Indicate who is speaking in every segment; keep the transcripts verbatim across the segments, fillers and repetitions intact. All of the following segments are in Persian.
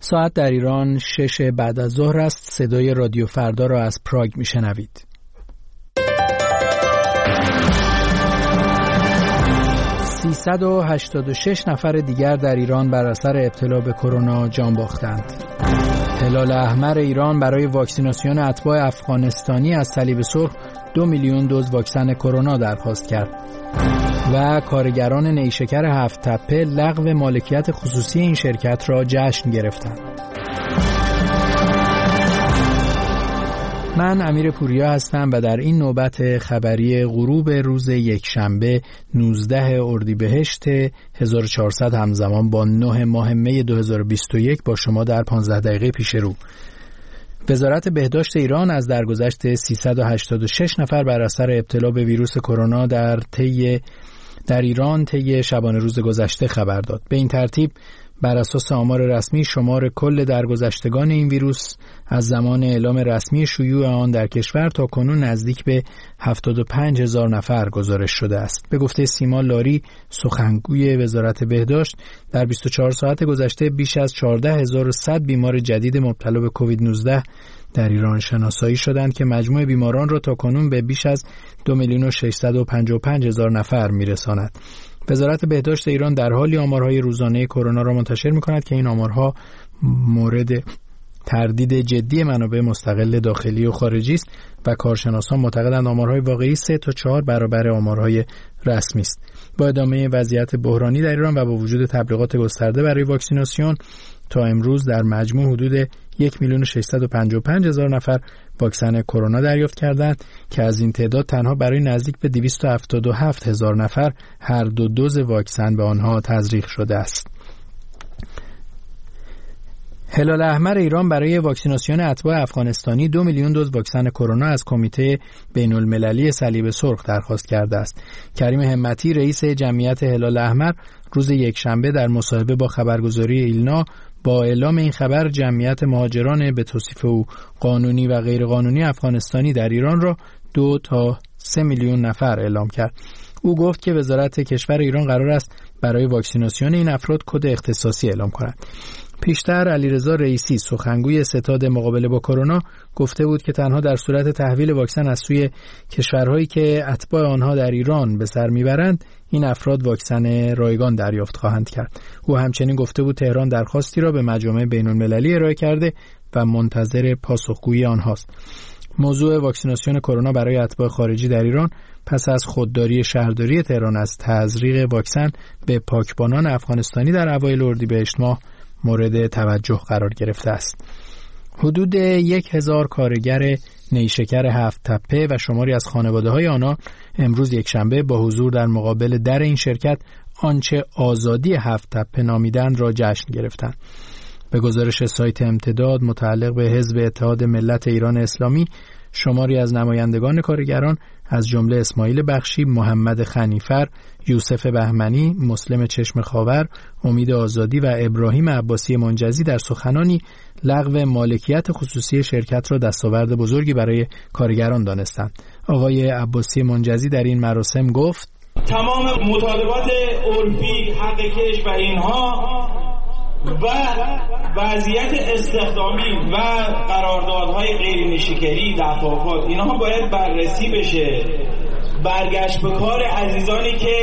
Speaker 1: ساعت در ایران شش بعد از ظهر است. صدای رادیو فردا را از پراگ میشنوید. سیصد و هشتاد و شش نفر دیگر در ایران بر اثر ابتلا به کرونا جان باختند. هلال احمر ایران برای واکسیناسیون اتباع افغانستانی از صلیب سرخ دو میلیون دوز واکسن کرونا درخواست کرد و کارگران نیشکر هفت تپه لغو مالکیت خصوصی این شرکت را جشن گرفتند. من امیر پوریا هستم و در این نوبت خبری غروب روز یکشنبه نوزده اردیبهشت هزار و چهارصد همزمان با نه ماه می دو هزار و بیست و یک با شما در پانزده دقیقه پیش رو. وزارت بهداشت ایران از درگذشت سیصد و هشتاد و شش نفر بر اثر ابتلا به ویروس کرونا در طی در ایران طی شبانه روز گذشته خبر داد. به این ترتیب بر اساس آمار رسمی شمار کل درگذشتگان این ویروس از زمان اعلام رسمی شیوع آن در کشور تا کنون نزدیک به هفتاد و پنج هزار نفر گزارش شده است. به گفته سیما لاری سخنگوی وزارت بهداشت، در بیست و چهار ساعت گذشته بیش از چهارده هزار و صد بیمار جدید مبتلا به کووید نوزده در ایران شناسایی شدند که مجموع بیماران را تا کنون به بیش از دو میلیون و ششصد و پنجاه و پنج هزار نفر میرساند. وزارت بهداشت ایران در حالی آمارهای روزانه کرونا را منتشر می‌کند که این آمارها مورد تردید جدی منابع مستقل داخلی و خارجی است و کارشناسان معتقدند آمارهای واقعی سه تا چهار برابر آمارهای رسمی است. با ادامه وضعیت بحرانی در ایران و با وجود تبلیغات گسترده برای واکسیناسیون، تا امروز در مجموع حدود یک میلیون و ششصد و پنجاه و پنج هزار نفر واکسن کرونا دریافت کردند که از این تعداد تنها برای نزدیک به دویست و هفتاد و هفت هزار نفر هر دو دوز واکسن به آنها تزریق شده است. هلال احمر ایران برای واکسیناسیون اتباع افغانستانی دو میلیون دوز واکسن کرونا از کمیته بین المللی صلیب سرخ درخواست کرده است. کریم همتی رئیس جمعیت هلال احمر روز یکشنبه در مصاحبه با خبرگزاری ایلنا با اعلام این خبر جمعیت مهاجران به توصیف او قانونی و غیرقانونی افغانستانی در ایران را دو تا سه میلیون نفر اعلام کرد. او گفت که وزارت کشور ایران قرار است برای واکسیناسیون این افراد کد اختصاصی اعلام کند. پیشتر علیرضا رئیسی سخنگوی ستاد مقابله با کرونا گفته بود که تنها در صورت تحویل واکسن از سوی کشورهایی که اتباع آنها در ایران به سر میبرند این افراد واکسن رایگان دریافت خواهند کرد. او همچنین گفته بود تهران درخواستی را به مجامع بین المللی ارائه کرده و منتظر پاسخگویی آنهاست. موضوع واکسیناسیون کرونا برای اتباع خارجی در ایران پس از خودداری شهرداری تهران از تزریق واکسن به پاکبانان افغانستانی در اوایل اردیبهشت ماه مورد توجه قرار گرفته است. حدود یک هزار کارگر نیشکر هفت تپه و شماری از خانواده‌های آنها امروز یکشنبه با حضور در مقابل در این شرکت آنچه آزادی هفت تپه نامیدند را جشن گرفتند. به گزارش سایت امتداد متعلق به حزب اتحاد ملت ایران اسلامی، شماری از نمایندگان کارگران از جمله اسماعیل بخشی، محمد خنیفر، یوسف بهمنی، مسلم چشم خاور، امید آزادی و ابراهیم عباسی منجزی در سخنانی لغو مالکیت خصوصی شرکت را دستاورد بزرگی برای کارگران دانستند. آقای عباسی منجزی در این مراسم گفت:
Speaker 2: تمام مطالبات عرفی، حق کش و اینها و وضعیت استخدامی و قراردادهای غیر نیشکری، دفعات، اینها باید بررسی بشه. برگشت به کار عزیزانی که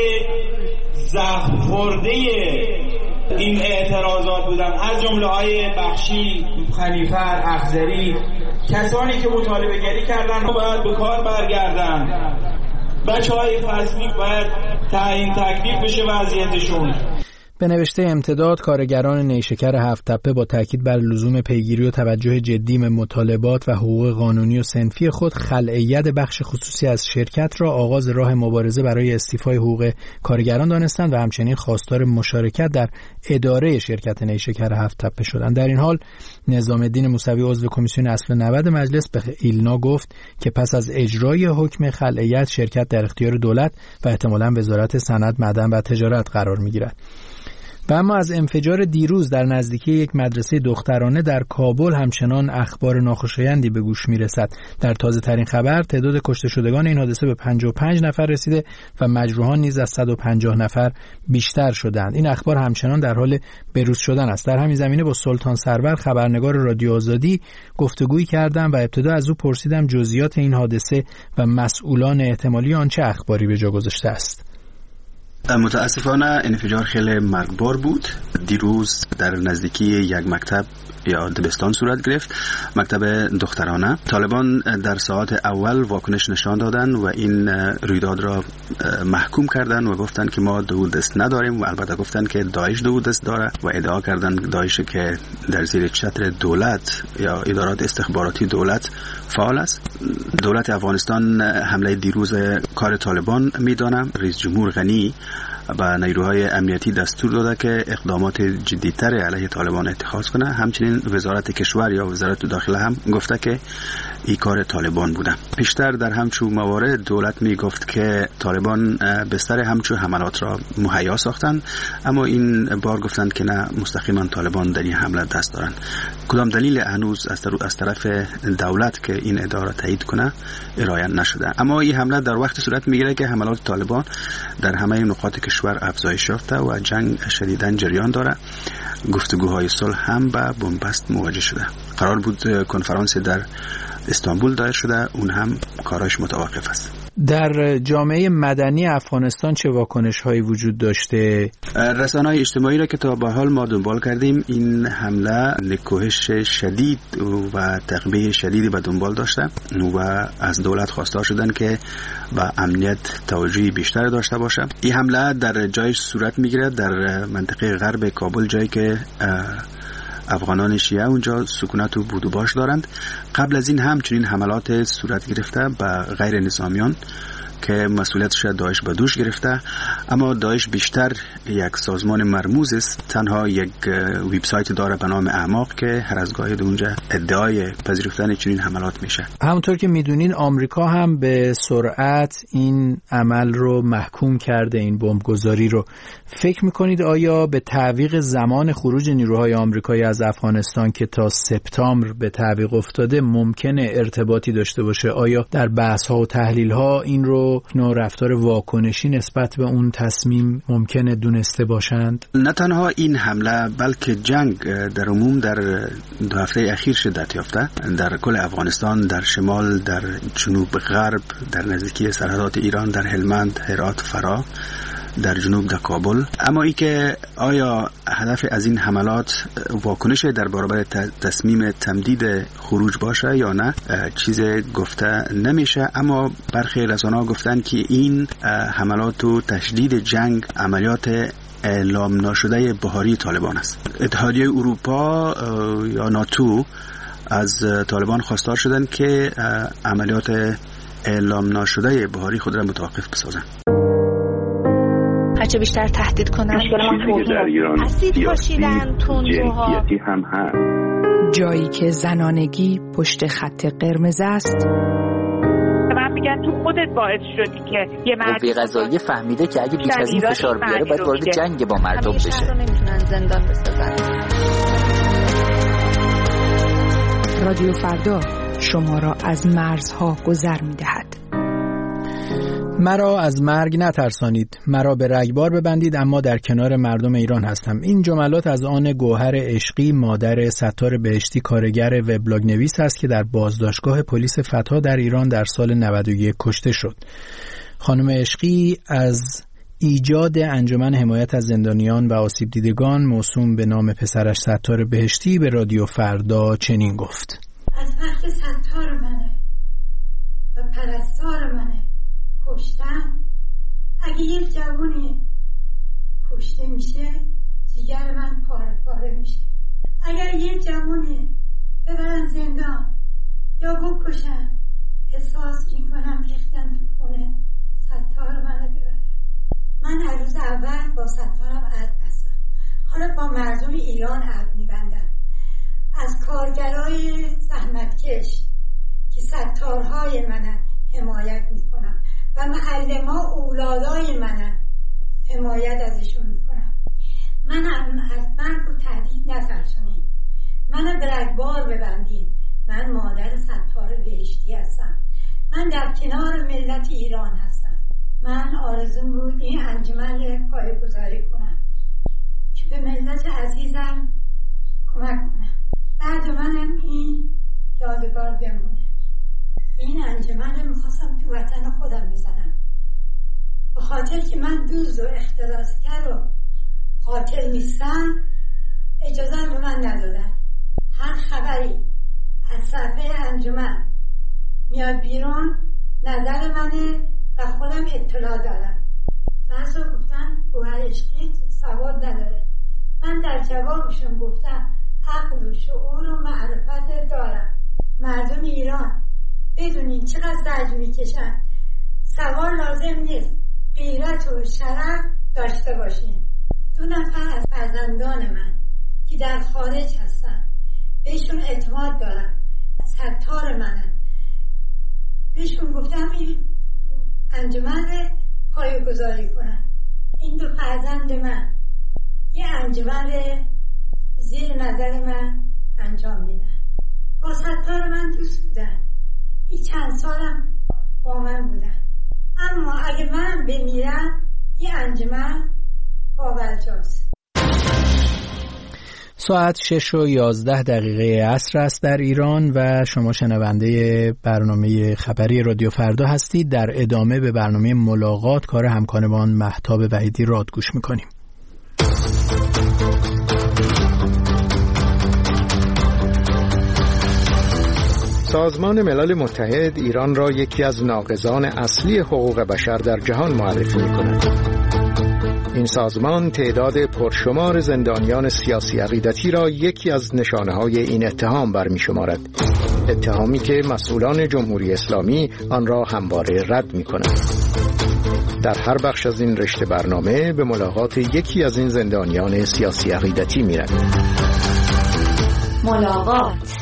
Speaker 2: زخم خورده این اعتراضات بودن، از جمله های بخشی، خنیفر، افزری، کسانی که مطالبه گری کردن باید به کار برگردن. بچه های فصلی باید تعیین تکلیف بشه وضعیتشون.
Speaker 1: به نوشته امتداد، کارگران نیشکر هفت تپه با تاکید بر لزوم پیگیری و توجه جدی به مطالبات و حقوق قانونی و صنفی خود، خلع ید بخش خصوصی از شرکت را آغاز راه مبارزه برای استیفای حقوق کارگران دانستند و همچنین خواستار مشارکت در اداره شرکت نیشکر هفت تپه شدند. در این حال نظام الدین موسوی عضو کمیسیون اصل نود مجلس به ایلنا گفت که پس از اجرای حکم خلع ید شرکت در اختیار دولت و احتمالاً وزارت صنعت، معدن و تجارت قرار می‌گیرد. و اما از انفجار دیروز در نزدیکی یک مدرسه دخترانه در کابل همچنان اخبار ناخوشایندی به گوش میرسد. در تازه ترین خبر تعداد کشته شدگان این حادثه به پنجاه و پنج نفر رسیده و مجروحان نیز از صد و پنجاه نفر بیشتر شدند. این اخبار همچنان در حال بروز شدن است. در همین زمینه با سلطان سرور خبرنگار رادیو آزادی گفتگویی کردم و ابتدا از او پرسیدم جزئیات این حادثه و مسئولان احتمالی آن چه اخباری به جا گذاشته است.
Speaker 3: متاسفانه انفجار خیلی مرگبار بود. دیروز در نزدیکی یک مکتب یا دبستان صورت گرفت، مکتب دخترانه. طالبان در ساعات اول واکنش نشان دادن و این رویداد را محکوم کردن و گفتن که ما دودست نداریم و البته گفتن که داعش دودست داره و ادعا کردن داعش که در زیر چتر دولت یا ادارات استخباراتی دولت فعال است. دولت افغانستان حمله دیروز کار طالبان میدانه. رئیس جمهور غنی و نیروهای امنیتی دستور داده که اقدامات جدی‌تر علیه طالبان اتخاذ کنه. همچنین وزارت کشور یا وزارت داخله هم گفته که این کار طالبان بوده. پیشتر در همچون موارد دولت می گفت که طالبان بستر همچون حملات را مهیا ساختن، اما این بار گفتند که نه، مستقیما طالبان در این حمله دست دارن. کدام دلیل هنوز از طرف دولت که این اداره تایید کنه ارائه نشده. اما این حمله در وقت صورت میگیره که حملات طالبان در همه نقاط کشور افزایش یافته و جنگ شدیداً جریان داره. گفتگوهای صلح هم با بنبست مواجه شده. قرار بود کنفرانس در استانبول دایر شده، اون هم کاراش متوقف است.
Speaker 1: در جامعه مدنی افغانستان چه واکنش‌هایی وجود داشته؟
Speaker 3: رسانه‌های اجتماعی را که تا به حال ما دنبال کردیم، این حمله نکوهش شدید و تعقیب شدیدی به دنبال داشته و از دولت خواستار شدن که با امنیت توجهی بیشتر داشته باشه. این حمله در جای صورت میگیره در منطقه غرب کابل، جایی که افغانان شیعه اونجا سکونت و بود و باش دارند. قبل از این هم چنین حملات صورت گرفته به غیر نظامیان که مسئولیتش داعش به دوش گرفته، اما داعش بیشتر یک سازمان مرموز است. تنها یک وبسایت داره به نام اعماق که هر از گاهی اونجا ادعای پذیرفتن چنین حملات میشه.
Speaker 1: همونطور که میدونین آمریکا هم به سرعت این عمل رو محکوم کرده، این بمبگذاری رو. فکر میکنید آیا به تعویق زمان خروج نیروهای آمریکایی از افغانستان که تا سپتامبر به تعویق افتاده ممکنه ارتباطی داشته باشه؟ آیا در بحث ها و تحلیل ها این رو نوع رفتار واکنشی نسبت به اون تصمیم ممکنه دونسته باشند؟
Speaker 3: نه تنها این حمله بلکه جنگ در عموم در دو هفته اخیر شدت یافته در کل افغانستان، در شمال، در جنوب غرب، در نزدیکی سرحدات ایران، در هلمند، هرات، فرا، در جنوب در کابل. اما ای که آیا هدف از این حملات واکنش در برابر تصمیم تمدید خروج باشه یا نه، چیز گفته نمیشه. اما برخی رسانه‌ها گفتن که این حملات و تشدید جنگ عملیات اعلام ناشده بهاری طالبان است. اتحادیه اروپا یا ناتو از طالبان خواستار شدن که عملیات اعلام ناشده بهاری خود را متوقف بسازند.
Speaker 4: هرچه بیشتر تهدید کنن اسید پاشیدن تندروها
Speaker 5: هم هست.
Speaker 6: جایی که زنانگی پشت خط قرمز است.
Speaker 7: من میگن تو خودت باعث شدی که یه مرد
Speaker 8: قوه قضاییه فهمیده که اگه بیش از این فشار بیاره باید وارد جنگ با مردم بشه.
Speaker 4: همیشه رو نمیتونن زندان بسازن.
Speaker 6: رادیو فردا شما را از مرزها گذر میدهد.
Speaker 1: مرا از مرگ نترسانید، مرا به رگبار ببندید، اما در کنار مردم ایران هستم. این جملات از آن گوهر عشقی، مادر ستار بهشتی، کارگر وبلاگ نویس است که در بازداشتگاه پلیس فتا در ایران در سال نود و یک کشته شد. خانم عشقی از ایجاد انجمن حمایت از زندانیان و آسیب دیدگان موسوم به نام پسرش ستار بهشتی به رادیو فردا چنین گفت:
Speaker 9: از وقت ستار منه و پرستار منه کشتن. اگه یک جوانی کشته میشه جیگر من پاره پاره میشه. اگر یک جوانی ببرن زندان یا بکشن احساس میکنم ریختن تو خونه ستار منو ببرن. من هر روز اول با ستارم عهد بستم، حالا با مردم ایران عهد میبندم. از کارگرای زحمتکش که ستارهای منن حمایت میکنم و معلم ها اولادای منن حمایت ازشون میکنم. من از مرگ و تهدید نترسونین، من به رگبار ببندین. من مادر ستار بهشتی هستم. من در کنار ملت ایران هستم. من آرزوم بود این انجمن پایه‌گذاری کنم که به ملت عزیزم کمک کنم. بعد منم این یادگار بمونه. این انجمن رو میخواستم تو وطن خودم بزنم، به خاطر که من دوز و اختلاسگر و قاتل نیستم. اجازه به من ندادن. هر خبری از صفحه انجمن میاد بیرون نظر منه و خودم اطلاع دارم. بعضا گفتن گوهر عشقی سواد نداره. من در جوابشون گفتم عقل و شعور و معرفت دارم. مردم ایران بدونین چقدر زجر میکشن. سواد لازم نیست، غیرت و شرف داشته باشین. دو نفر از فرزندان من که در خارج هستن بهشون اعتماد دارم، ستار منن. بهشون گفتم این انجمن پایه‌گذاری کنن. این دو فرزند من یه انجمن زیر نظر من انجام میدن. با ستار من دوست بودن. این چند سالم با من بودن. اما اگه من بمیرم یه انجمن پابرجاست.
Speaker 1: ساعت شش و یازده دقیقه عصر است در ایران و شما شنونده برنامه خبری رادیو فردا هستید. در ادامه به برنامه ملاقات کار همکارمان مهتاب وحیدی راد گوش میکنیم.
Speaker 5: سازمان ملل متحد ایران را یکی از ناقضان اصلی حقوق بشر در جهان معرفی می‌کند. این سازمان تعداد پرشمار زندانیان سیاسی عقیدتی را یکی از نشانه‌های این اتهام برمی‌شمارد. اتهامی که مسئولان جمهوری اسلامی آن را همواره رد می‌کنند. در هر بخش از این رشته برنامه به ملاقات یکی از این زندانیان سیاسی عقیدتی می‌رویم.
Speaker 10: ملاقات.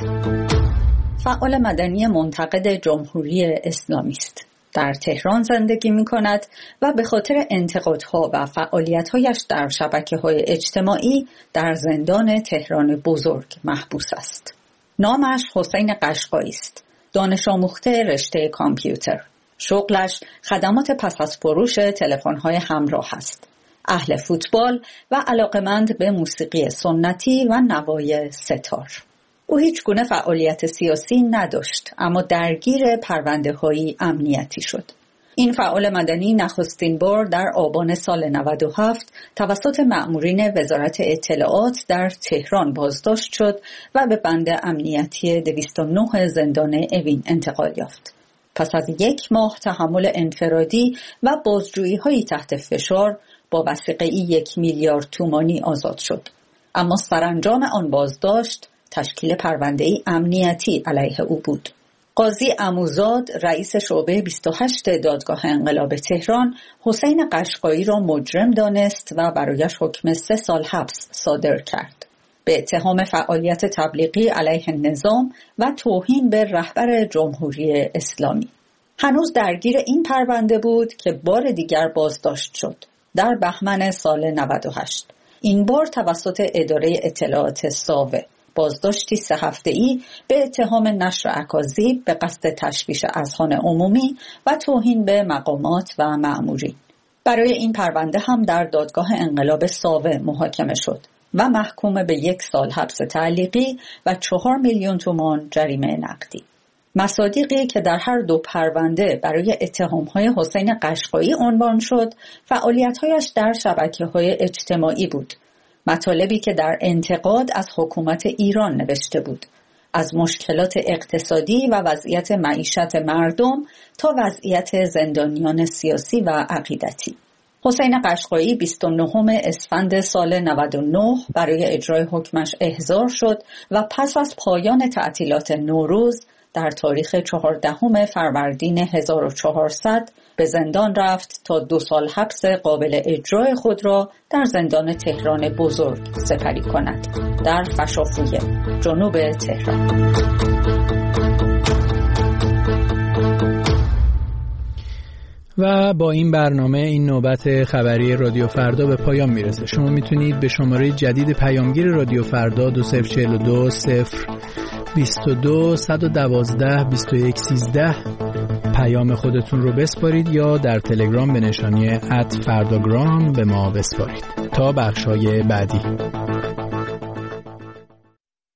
Speaker 10: فعال مدنی منتقد جمهوری اسلامی است. در تهران زندگی می کند و به خاطر انتقادها و فعالیت‌هایش در شبکه‌های اجتماعی در زندان تهران بزرگ محبوس است. نامش حسین قشقایی است. دانش آموخته رشته کامپیوتر. شغلش خدمات پس از فروش تلفن‌های همراه است. اهل فوتبال و علاقمند به موسیقی سنتی و نوای ستار. او هیچ گونه فعالیت سیاسی نداشت، اما درگیر پرونده‌های امنیتی شد. این فعال مدنی نخستین بار در آبان سال نود و هفت توسط مأمورین وزارت اطلاعات در تهران بازداشت شد و به بند امنیتی دویست و نه زندان اوین انتقال یافت. پس از یک ماه تحمل انفرادی و بازجویی‌های تحت فشار با وثیقه‌ای یک میلیارد تومانی آزاد شد. اما سرانجام آن بازداشت تشکیل پرونده‌ای امنیتی علیه او بود. قاضی عموزاد رئیس شعبه بیست و هشت دادگاه انقلاب تهران حسین قشقایی را مجرم دانست و برایش حکم سه سال حبس صادر کرد به اتهام فعالیت تبلیغی علیه نظام و توهین به رهبر جمهوری اسلامی. هنوز درگیر این پرونده بود که بار دیگر بازداشت شد در بهمن سال نود و هشت. این بار توسط اداره اطلاعات ساوه. بازداشتی سه هفته‌ای به اتهام نشر اکاذیب به قصد تشویش اذهان عمومی و توهین به مقامات و مأمورین. برای این پرونده هم در دادگاه انقلاب ساوه محاکمه شد و محکوم به یک سال حبس تعلیقی و چهار میلیون تومان جریمه نقدی. مصادیقی که در هر دو پرونده برای اتهام‌های حسین قشقایی عنوان شد، فعالیت‌هایش در شبکه‌های اجتماعی بود. مطالبی که در انتقاد از حکومت ایران نوشته بود، از مشکلات اقتصادی و وضعیت معیشت مردم تا وضعیت زندانیان سیاسی و عقیدتی. حسین قشقایی بیست و نه اسفند سال نود و نه برای اجرای حکمش احضار شد و پس از پایان تعطیلات نوروز در تاریخ چهاردهم فروردین هزار و چهارصد به زندان رفت تا دو سال حبس قابل اجرای خود را در زندان تهران بزرگ سپری کند در فشافویه جنوب تهران.
Speaker 1: و با این برنامه این نوبت خبری رادیو فردا به پایان میرسه. شما میتونید به شماره جدید پیامگیر رادیو فردا دو صفر چهل و دو صفر بیست و دو صد و دوازده بیست و یک سیزده پیام خودتون رو بسپارید یا در تلگرام به نشانی ات فرداگرام به ما بسپارید. تا بخشای بعدی.